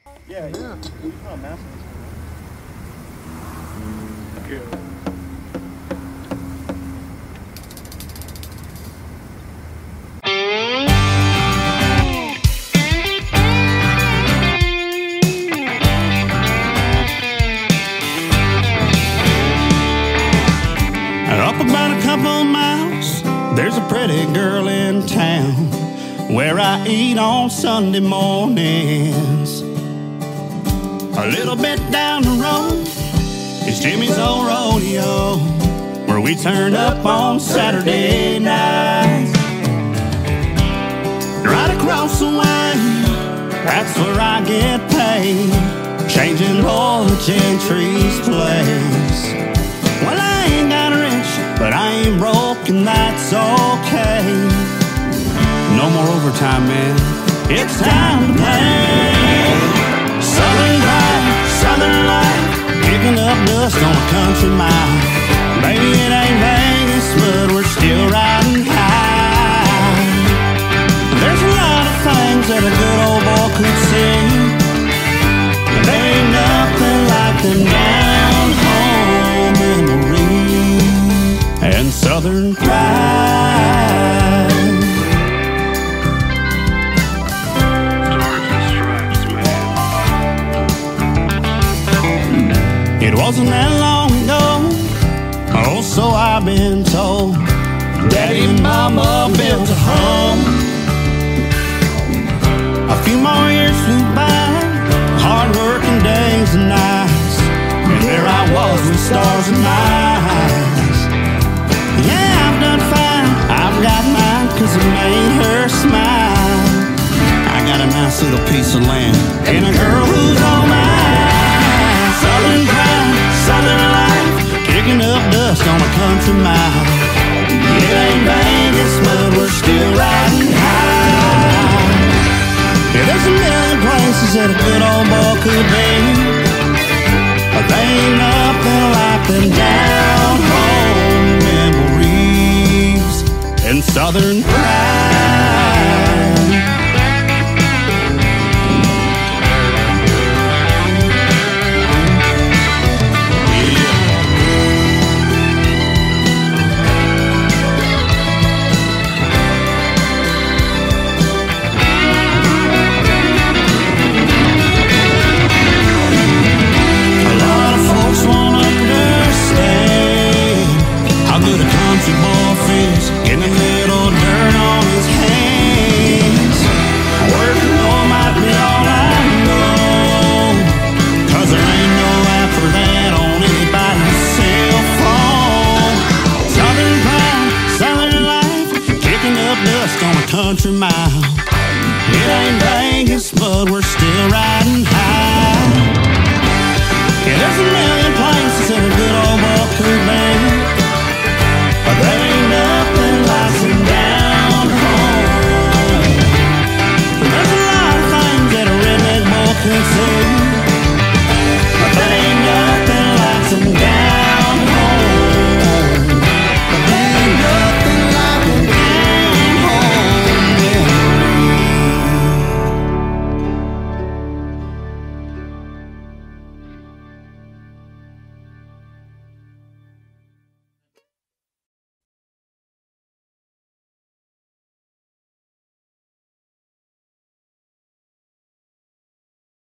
Yeah, yeah. You put a mask on. Good. Up about a couple miles, there's a pretty girl in town where I eat on Sunday mornings. A little bit down the road is Jimmy's Old Rodeo, where we turn up on Saturday nights. Right across the way, that's where I get paid, changing oil at Gentry's place. Well, I ain't got rich, but I ain't broke, and that's okay. No more overtime, man. It's time to play. Southern drive, Southern life, kicking up dust on a country mile. Maybe it ain't Vegas, but we're still riding high. There's a lot of things that a good old boy could see. There ain't nothing like them down home memories and Southern pride. It wasn't that long ago, oh, so I've been told. Daddy and Mama built a home. A few more years flew by, hard working days and nights, and there I was with stars in my eyes. Yeah, I've done fine, I've got mine, 'cause it made her smile. I got a nice little piece of land and a girl who's all mine. Southern pride, Southern life, kicking up dust on a country mile. It ain't Vegas, but we're still riding high. Yeah, there's a million places that a good old boy could be, but they ain't nothing like them down home memories and Southern pride. Country boy feels in the little dirt on his hands. Working on might be all I know, 'cause there ain't no app for that on anybody's cell phone. Southern pride, Southern life, kicking up dust on a country mile. It ain't Vegas, but we're still riding.